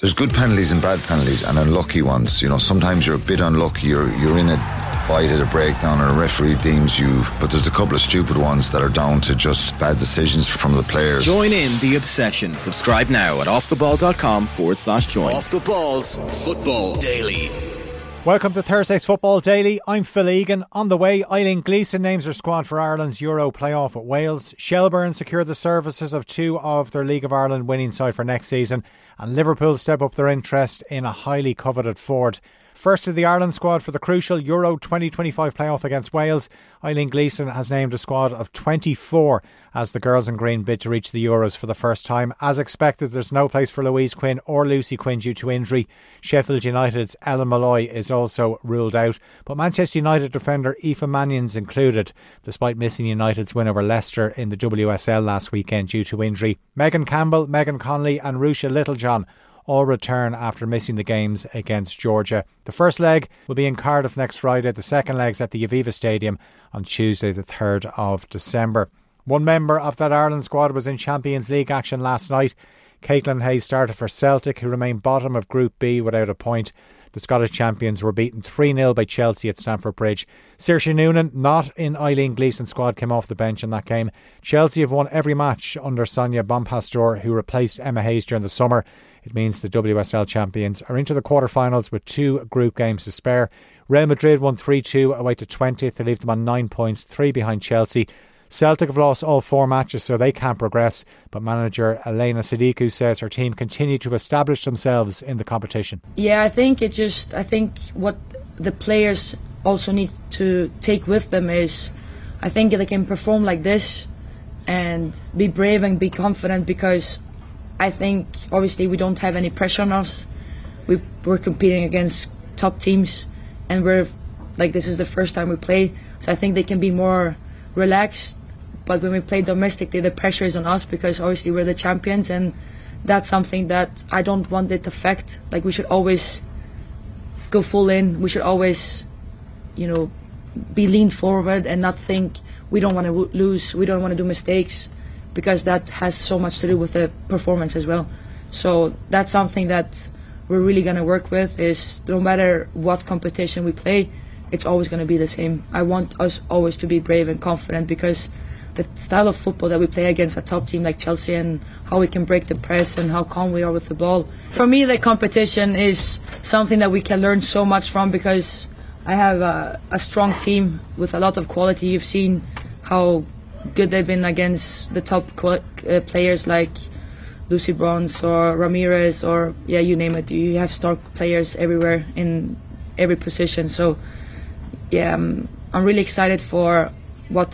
There's good penalties and bad penalties and unlucky ones. You know, sometimes you're a bit unlucky. You're in a fight at a breakdown and a referee deems you, but there's a couple of stupid ones that are down to just bad decisions from the players. Join in the obsession. Subscribe now at offtheball.com/join. Off the Balls Football Daily. Welcome to Thursday's Football Daily. I'm Phil Egan. On the way, Eileen Gleeson names her squad for Ireland's Euro playoff at Wales. Shelbourne secured the services of two of their League of Ireland winning side for next season. And Liverpool step up their interest in a highly coveted forward. First to the Ireland squad for the crucial Euro 2025 playoff against Wales. Eileen Gleeson has named a squad of 24 as the girls in green bid to reach the Euros for the first time. As expected, there's no place for Louise Quinn or Lucy Quinn due to injury. Sheffield United's Ellen Malloy is also ruled out, but Manchester United defender Aoife Mannion's included, despite missing United's win over Leicester in the WSL last weekend due to injury. Megan Campbell, Megan Connolly and Rusha Littlejohn all return after missing the games against Georgia. The first leg will be in Cardiff next Friday. The second leg's at the Aviva Stadium on Tuesday the 3rd of December. One member of that Ireland squad was in Champions League action last night. Caitlin Hayes started for Celtic, who remained bottom of Group B without a point. The Scottish champions were beaten 3-0 by Chelsea at Stamford Bridge. Saoirse Noonan, not in Eileen Gleeson's squad, came off the bench in that game. Chelsea have won every match under Sonia Bonpastor, who replaced Emma Hayes during the summer. It means the WSL champions are into the quarter-finals with 2 group games to spare. Real Madrid won 3-2 away to 20th. They leave them on 9 points, 3 behind Chelsea. Celtic have lost all 4 matches, so they can't progress, but manager Elena Sadiku says her team continue to establish themselves in the competition. Yeah, I think what the players also need to take with them is, I think they can perform like this and be brave and be confident, because I think obviously we don't have any pressure on us. We're competing against top teams, and this is the first time we play, so I think they can be more relaxed. But when we play domestically, the pressure is on us, because obviously we're the champions, and that's something that I don't want it to affect. Like, we should always go full in. We should always, be leaned forward and not think we don't want to lose, we don't want to do mistakes, because that has so much to do with the performance as well. So that's something that we're really going to work with, is no matter what competition we play, it's always going to be the same. I want us always to be brave and confident, because the style of football that we play against a top team like Chelsea, and how we can break the press and how calm we are with the ball. For me, the competition is something that we can learn so much from, because I have a strong team with a lot of quality. You've seen how good they've been against the top players like Lucy Bronze or Ramirez, or you name it. You have star players everywhere in every position. So I'm really excited for what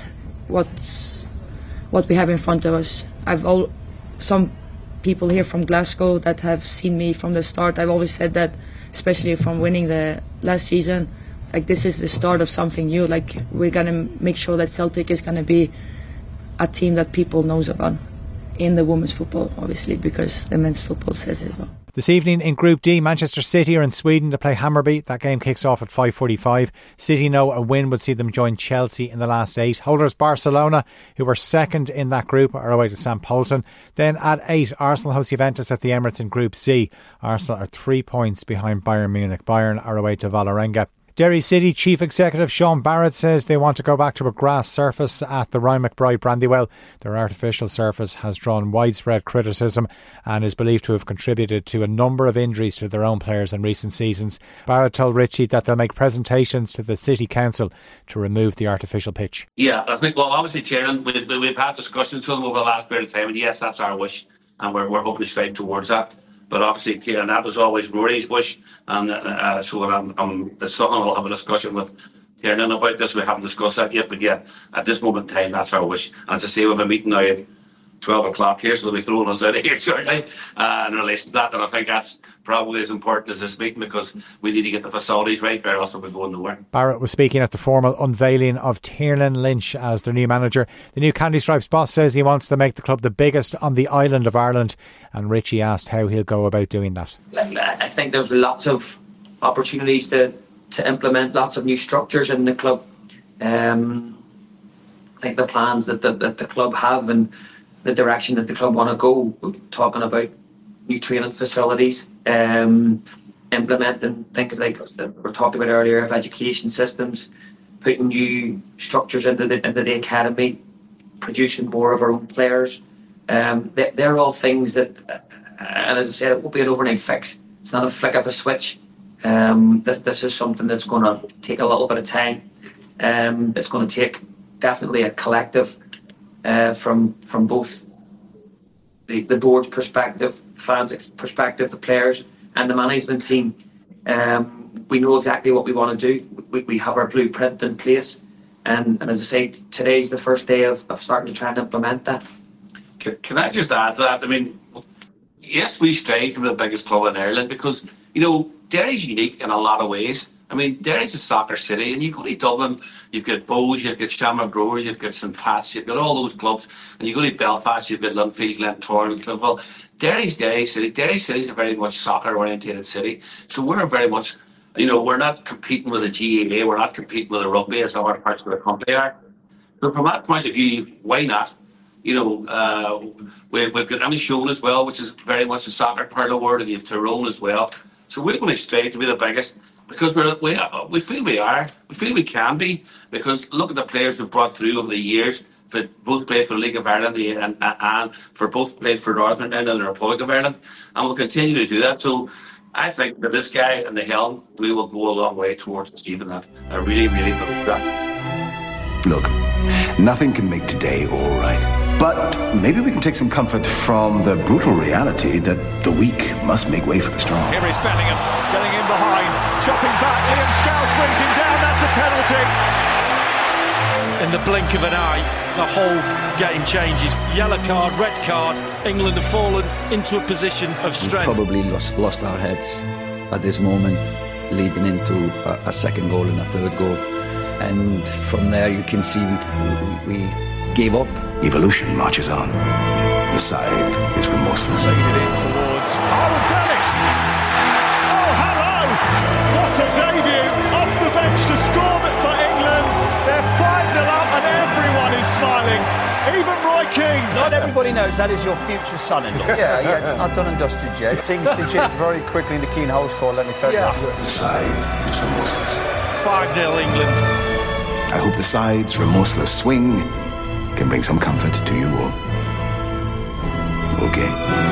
we have in front of us. Some people here from Glasgow that have seen me from the start. I've always said that, especially from winning the last season, this is the start of something new. We're gonna make sure that Celtic is gonna be a team that people knows about in the women's football, obviously, because the men's football says it well. This evening in Group D, Manchester City are in Sweden to play Hammarby. That game kicks off at 5:45. City know a win would see them join Chelsea in the last 8. Holders Barcelona, who were second in that group, are away to St Pölten. Then at 8, Arsenal host Juventus at the Emirates in Group C. Arsenal are 3 points behind Bayern Munich. Bayern are away to Vålerenga. Derry City Chief Executive Sean Barrett says they want to go back to a grass surface at the Ryan McBride Brandywell. Their artificial surface has drawn widespread criticism and is believed to have contributed to a number of injuries to their own players in recent seasons. Barrett told Richie that they'll make presentations to the City Council to remove the artificial pitch. Yeah, I think, obviously, Tiernan, we've had discussions with them over the last period of time, and yes, that's our wish, and we're hoping to strive towards that. But obviously, Tiernan, that was always Rory's wish, and so it's something we'll have a discussion with Tiernan about this. We haven't discussed that yet, but at this moment in time, that's our wish. And as I say, we have a meeting now at 12 o'clock here, so they'll be throwing us out of here shortly in relation to that. And I think that's probably as important as this meeting, because we need to get the facilities right, or else we're going nowhere. Barrett was speaking at the formal unveiling of Tiernan Lynch as their new manager. The new Candy Stripes boss says he wants to make the club the biggest on the island of Ireland, and Richie asked how he'll go about doing that. I think there's lots of opportunities to implement lots of new structures in the club. I think the plans that the club have, and the direction that the club want to go, talking about new training facilities, implementing things like we talked about earlier of education systems, putting new structures into the academy, producing more of our own players. They're all things that, and as I said, it won't be an overnight fix. It's not a flick of a switch. This is something that's going to take a little bit of time. It's going to take definitely a collective from both the board's perspective, the fans' perspective, the players and the management team. We know exactly what we want to do. We have our blueprint in place, and as I say, today's the first day of starting to try and implement that. Can I just add to that? I mean, yes, we strive to be the biggest club in Ireland because, you know, Derry's unique in a lot of ways. I mean, Derry's a soccer city, and you go to Dublin, you've got Bows, you've got Shamrock Rovers, you've got St Pat's, you've got all those clubs, and you go to Belfast, you've got Linfield, Glentoran, Clonville. Derry's Derry City. Derry City's a very much soccer-orientated city, so we're very much, you know, we're not competing with the GAA, we're not competing with the rugby as other parts of the country are. So from that point of view, why not? You know, we've got Inishowen as well, which is very much a soccer part of the world, and you have Tyrone as well. So we're going to strive to be the biggest because we feel we are. We feel we can be because look at the players we've brought through over the years. For both played for the League of Ireland and for both played for Northern Ireland and the Republic of Ireland, and we'll continue to do that. So I think that this guy and the helm, we will go a long way towards achieving that. I really, really believe that. Look, nothing can make today all right. But maybe we can take some comfort from the brutal reality that the weak must make way for the strong. Here is Bellingham, getting in behind, chopping back, Liam Scales brings him down, that's a penalty. In the blink of an eye, the whole game changes. Yellow card, red card, England have fallen into a position of strength. We probably lost our heads at this moment, leading into a second goal and a third goal. And from there you can see we gave up. Evolution marches on. The scythe is remorseless. Lead it in towards Aaron Bellis. Oh, hello! What a debut! Off the bench to score for England. They're 5-0 up and everyone is smiling. Even Roy Keane. Not everybody knows that is your future son-in-law. Yeah, it's not done and dusted yet. Things can change very quickly in the Keane household, let me tell you. The scythe is remorseless. 5-0 England. I hope the scythe's remorseless swing can bring some comfort to you all. Okay.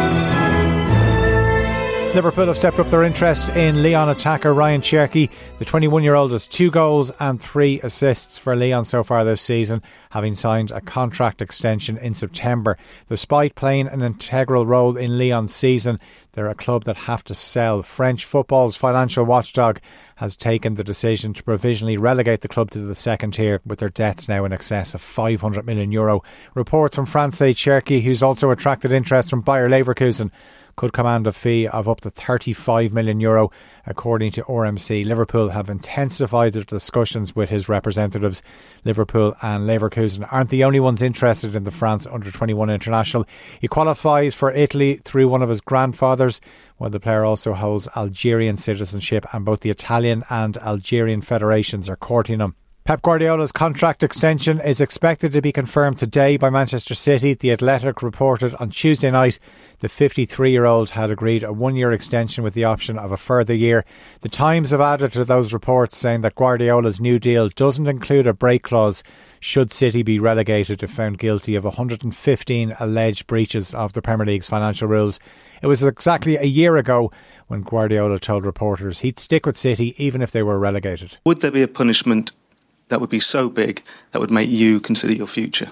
Liverpool have stepped up their interest in Lyon attacker Ryan Cherki. The 21-year-old has 2 goals and 3 assists for Lyon so far this season, having signed a contract extension in September. Despite playing an integral role in Lyon's season, they're a club that have to sell. French football's financial watchdog has taken the decision to provisionally relegate the club to the second tier, with their debts now in excess of €500 million. Reports from France say Cherki, who's also attracted interest from Bayer Leverkusen, could command a fee of up to €35 million, according to RMC. Liverpool have intensified their discussions with his representatives. Liverpool and Leverkusen aren't the only ones interested in the France under-21 international. He qualifies for Italy through one of his grandfathers, while the player also holds Algerian citizenship, and both the Italian and Algerian federations are courting him. Pep Guardiola's contract extension is expected to be confirmed today by Manchester City. The Athletic reported on Tuesday night the 53-year-old had agreed a 1-year extension with the option of a further year. The Times have added to those reports, saying that Guardiola's new deal doesn't include a break clause should City be relegated if found guilty of 115 alleged breaches of the Premier League's financial rules. It was exactly a year ago when Guardiola told reporters he'd stick with City even if they were relegated. Would there be a punishment that would be so big that would make you consider your future?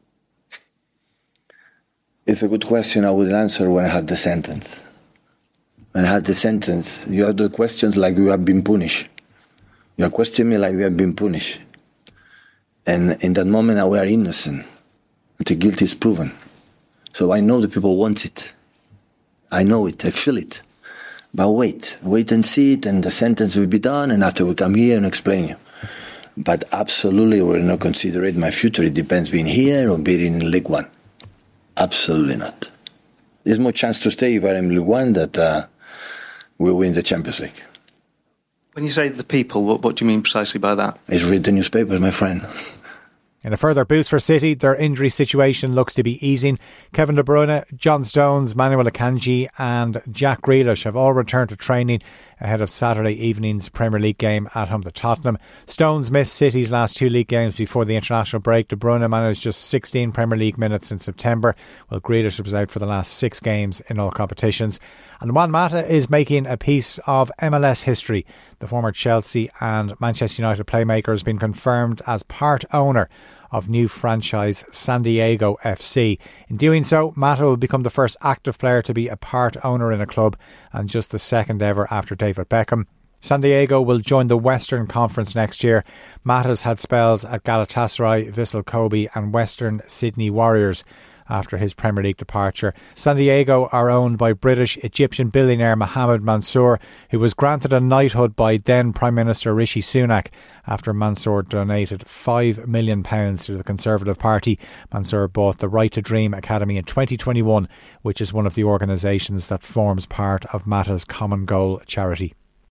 It's a good question. I would answer when I had the sentence. When I had the sentence, you have the questions like you have been punished. You are questioning me like we have been punished. And in that moment, we are innocent until guilt is proven. So I know the people want it. I know it. I feel it. But wait and see it, and the sentence will be done, and after we come here and explain you. But absolutely, we will not consider it my future. It depends being here or being in League One. Absolutely not. There's more chance to stay if I'm in League One that we'll win the Champions League. When you say the people, what do you mean precisely by that? It's read the newspapers, my friend. In a further boost for City, their injury situation looks to be easing. Kevin De Bruyne, John Stones, Manuel Akanji and Jack Grealish have all returned to training ahead of Saturday evening's Premier League game at home to Tottenham. Stones missed City's last 2 league games before the international break. De Bruyne managed just 16 Premier League minutes in September, while Grealish was out for the last 6 games in all competitions. And Juan Mata is making a piece of MLS history. The former Chelsea and Manchester United playmaker has been confirmed as part owner of new franchise San Diego FC. In doing so, Mata will become the first active player to be a part owner in a club and just the second ever after David Beckham. San Diego will join the Western Conference next year. Mata's had spells at Galatasaray, Vissel Kobe and Western Sydney Warriors after his Premier League departure. San Diego are owned by British-Egyptian billionaire Mohamed Mansour, who was granted a knighthood by then Prime Minister Rishi Sunak after Mansour donated £5 million to the Conservative Party. Mansour bought the Right to Dream Academy in 2021, which is one of the organisations that forms part of Mata's Common Goal charity.